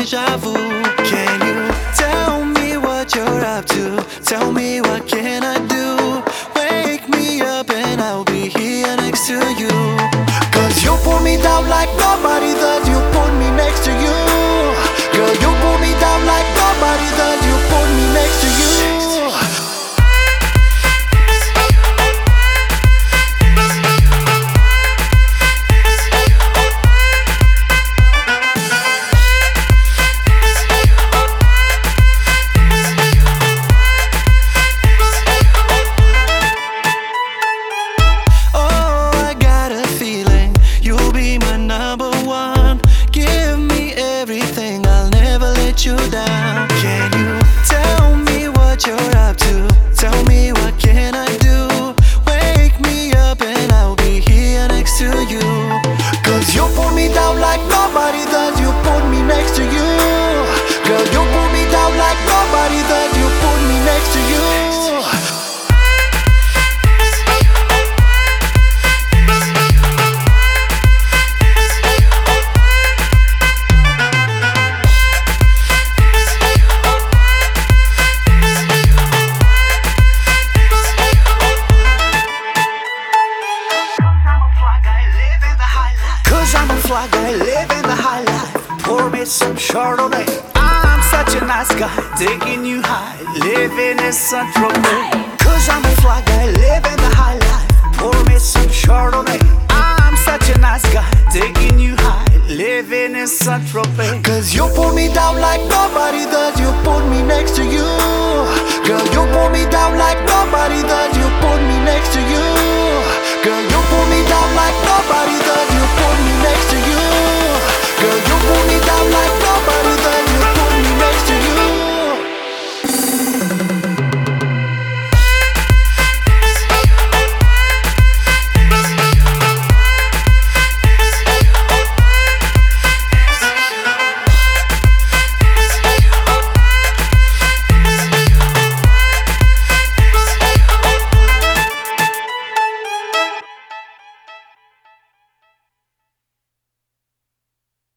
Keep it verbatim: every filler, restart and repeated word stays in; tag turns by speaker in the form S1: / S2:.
S1: deja vu. Can you tell me what you're up to? Tell me what can I do? Wake me up and I'll be here next to you. Cause you pull me down like nobody does. You put me next to you. Girl, you pull me down like nobody does. You put me next to you. You down. Can you tell me what you're up to? Tell me what can I do? Wake me up and I'll be here next to you. Cause you pull me down like nobody does. You put me next to you. Girl, you pull me down like nobody does. You put me next to you.
S2: I'm a fly guy living the high life. Pour me some Chardonnay. I'm such a nice guy, taking you high, living in Saint-Tropez. Cause I'm a fly guy living the high life. Pour me some Chardonnay. I'm such a nice guy, taking you high, living in Saint-Tropez.
S1: Cause you pull me down like nobody does. You put me next to you. Girl, you pull me down like nobody does. You put me next to you. Girl, you